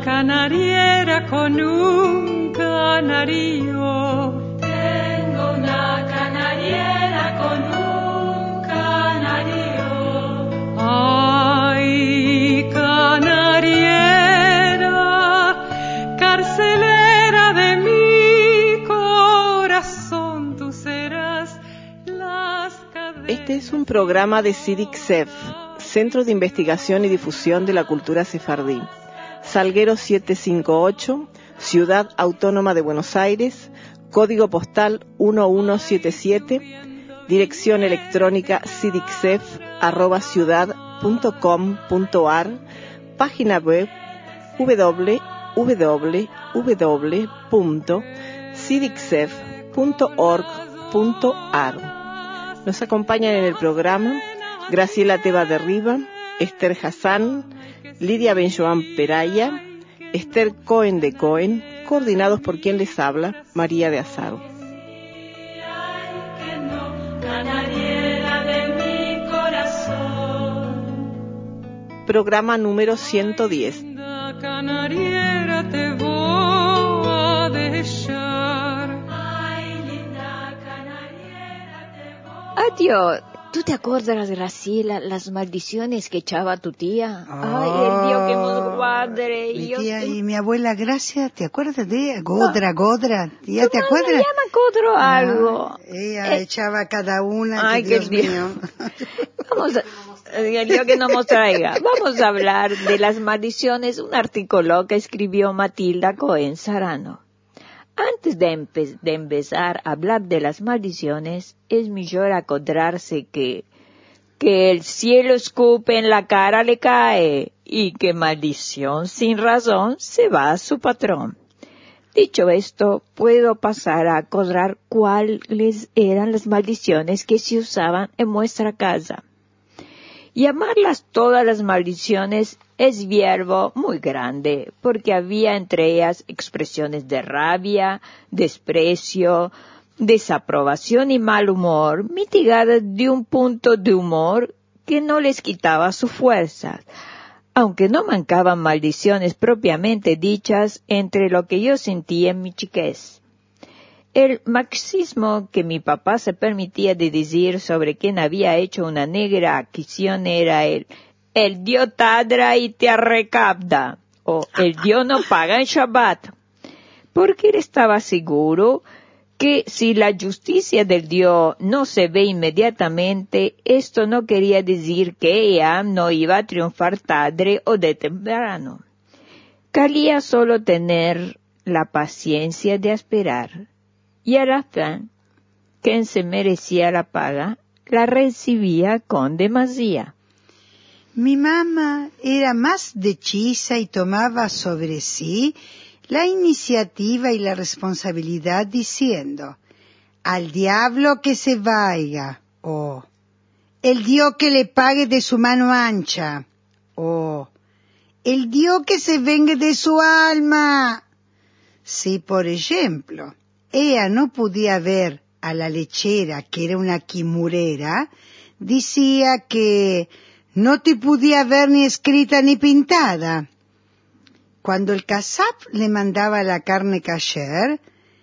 canariera con un canario. Tengo una canariera con un canario. Ay, canariera, carcelera de mi corazón, tú serás las cadenas. Este es un programa de CIDIC-SEF, Centro de Investigación y Difusión de la Cultura Sefardí. Salguero 758, Ciudad Autónoma de Buenos Aires, código postal 1177, dirección electrónica cidicsef@ciudad.com.ar, página web www.cidicsef.org.ar. Nos acompañan en el programa Graciela Teba de Riva, Esther Hassan, Lidia Benjoan Peraya, Esther Cohen de Cohen, coordinados por quien les habla, María de Azaro. Programa número 110. Canariera te voy a dejar. Adiós. ¿Tú te acuerdas, Graciela, las maldiciones que echaba tu tía? Ay, el Dios que nos guarde. Mi tía y mi abuela Gracia, ¿te acuerdas de ella? Godra. ¿Ya te acuerdas? Me llama Godro algo. Ella echaba cada una. Ay, Dios mío. Vamos a... El Dios que no nos traiga. Vamos a hablar de las maldiciones, un artículo que escribió Matilda Cohen Sarano. Antes de empezar a hablar de las maldiciones, es mejor acordarse que el cielo escupe en la cara le cae y que maldición sin razón se va a su patrón. Dicho esto, puedo pasar a acordar cuáles eran las maldiciones que se usaban en nuestra casa. Llamarlas todas las maldiciones es verbo muy grande, porque había entre ellas expresiones de rabia, desprecio, desaprobación y mal humor, mitigadas de un punto de humor que no les quitaba su fuerza, aunque no mancaban maldiciones propiamente dichas entre lo que yo sentía en mi chiquez. El marxismo que mi papá se permitía de decir sobre quien había hecho una negra acción era el Dios tadra y te recapta, o el Dios no paga en Shabbat, porque él estaba seguro que si la justicia del Dios no se ve inmediatamente, esto no quería decir que ella no iba a triunfar tarde o de temprano. Calía solo tener la paciencia de esperar. Y a la fin, quien se merecía la paga, la recibía con demasía. Mi mamá era más dechiza y tomaba sobre sí la iniciativa y la responsabilidad diciendo, al diablo que se vaya, o el Dios que le pague de su mano ancha, o el Dios que se vengue de su alma. Si, por ejemplo, ella no podía ver a la lechera, que era una quimurera, decía que no te podía ver ni escrita ni pintada. Cuando el Kazab le mandaba la carne kasher,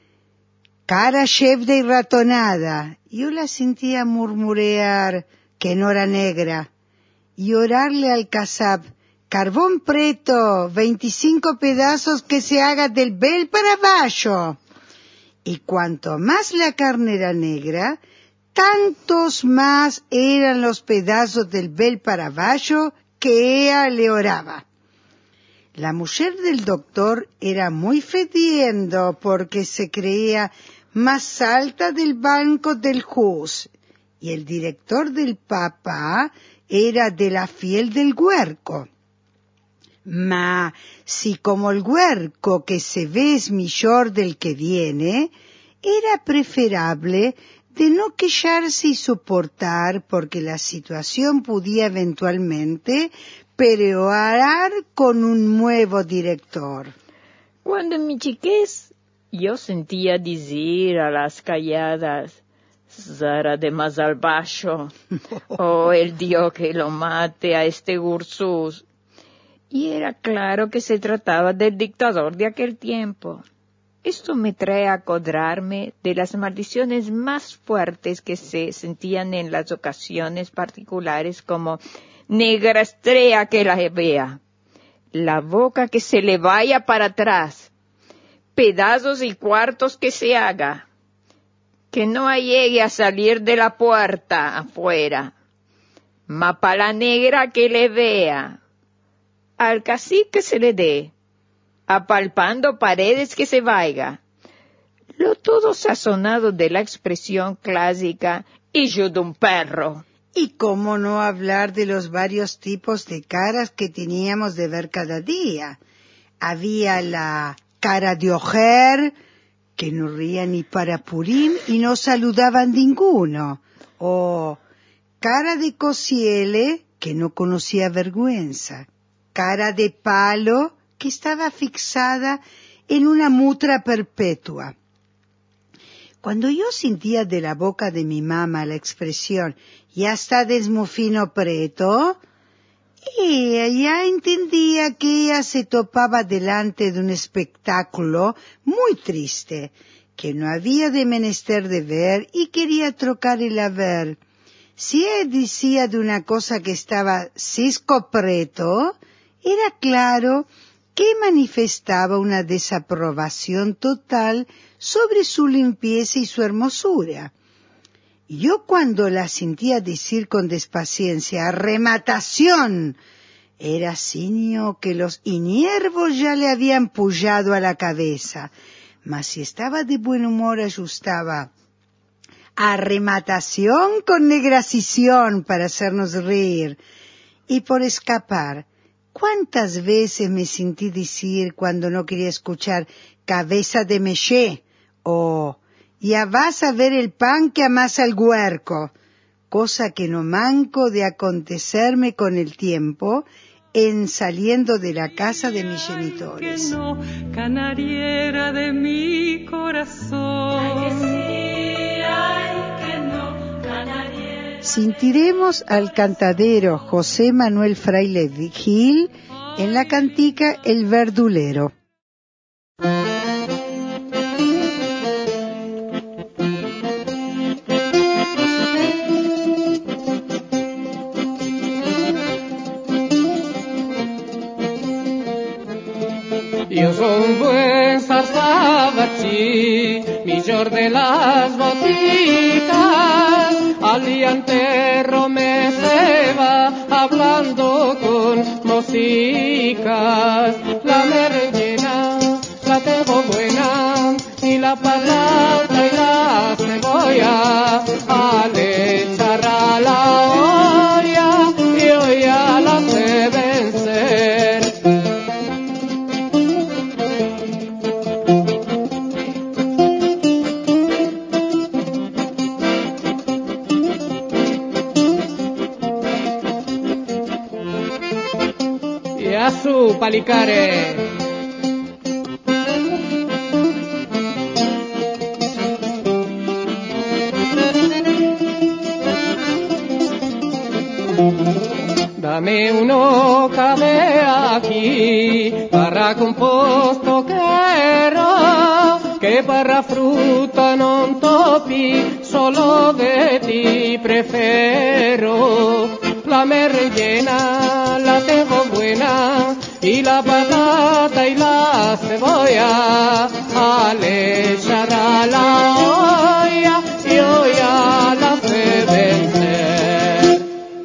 cara chefda y ratonada, yo la sentía murmurear que no era negra, y orarle al Kazab, carbón preto, 25 pedazos que se haga del bel para abajo. Y cuanto más la carne era negra, tantos más eran los pedazos del bel para abajo que ella le oraba. La mujer del doctor era muy fediendo porque se creía más alta del banco del Hus, y el director del papá era de la fiel del huerco. Ma, si como el huerco que se ve es mejor del que viene, era preferable de no quejarse y soportar porque la situación podía eventualmente perorar con un nuevo director. Cuando en mi chiquez yo sentía decir a las calladas, Zara de más al bajo, o el Dios que lo mate a este Ursus. Y era claro que se trataba del dictador de aquel tiempo. Esto me trae a acordarme de las maldiciones más fuertes que se sentían en las ocasiones particulares, como negra estrella que la vea, la boca que se le vaya para atrás, pedazos y cuartos que se haga, que no llegue a salir de la puerta afuera, mapala negra que le vea, al cacique se le dé, apalpando paredes que se vaya. Lo todo sazonado de la expresión clásica, hijo de un perro. Y cómo no hablar de los varios tipos de caras que teníamos de ver cada día. Había la cara de ojer, que no ría ni para Purim y no saludaban ninguno. O cara de cociele, que no conocía vergüenza. Cara de palo, que estaba fixada en una mutra perpetua. Cuando yo sentía de la boca de mi mamá la expresión «ya está desmufino preto», ya entendía que ella se topaba delante de un espectáculo muy triste, que no había de menester de ver y quería trocar el haber. Si él decía de una cosa que estaba cisco preto, era claro que manifestaba una desaprobación total sobre su limpieza y su hermosura. Yo cuando la sentía decir con despaciencia «rematación», era signo que los inervos ya le habían pullado a la cabeza, mas si estaba de buen humor ajustaba «arrematación con negrasición» para hacernos reír. Y por escapar, ¿cuántas veces me sentí decir cuando no quería escuchar «cabeza de meché» o «ya vas a ver el pan que amasa el huerco», cosa que no manco de acontecerme con el tiempo en saliendo de la casa de mis genitores. Que no, canariera de mi corazón. Ay, que sí, ay, que no, canariera. Sentiremos al cantadero José Manuel Fraile Gil en la cantica El Verdulero. Yo soy un buen zarzabarchí, millor de las boticas, al día entero me se va hablando con mosicas. La merengena la tengo buena, y la patata y la cebolla, al echar a la olla, yo ya la sé vencer. A su palicare. Dame uno cabe aquí para composto quero, que para fruta non topi, solo de ti prefero. La merengena la tengo buena, y la patata y la cebolla, al echar a la olla, yo ya la sé vencer.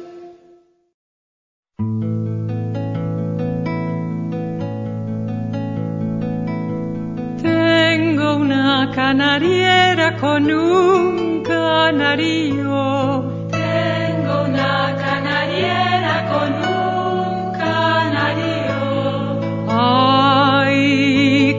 Tengo una canariera con un canario. Tengo una canariera con un canario. Ay,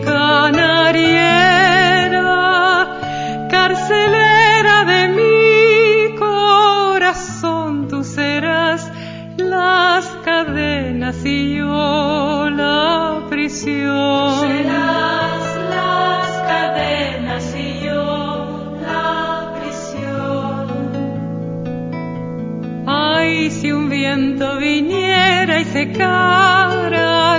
canariera, carcelera de mi corazón, tú serás las cadenas y yo la prisión. Serás las cadenas y yo la prisión. Ay, si un viento viniera y secara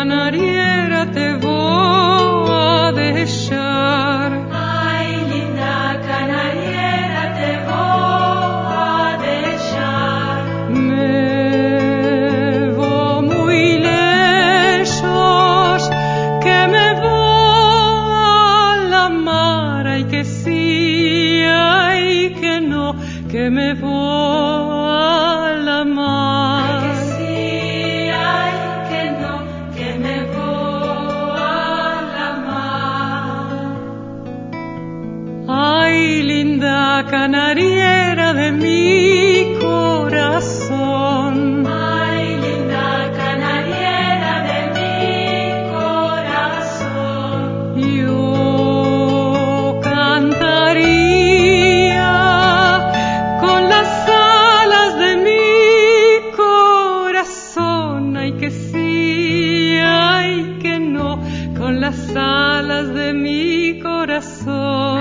canariera te voy a dejar. Ay, linda canariera, te voy a dejar. Me voy muy lejos, que me voy a la mar, ay que sí, ay que no, que me voy a la mar. Ay, que sí, ay, que no, que me voy a la mar. Ay, linda canariera de mi corazón. Ay, linda canariera de mi corazón. Yo cantaría con las alas de mi corazón. Ay, que sí, ay, que no, con las alas de mi corazón.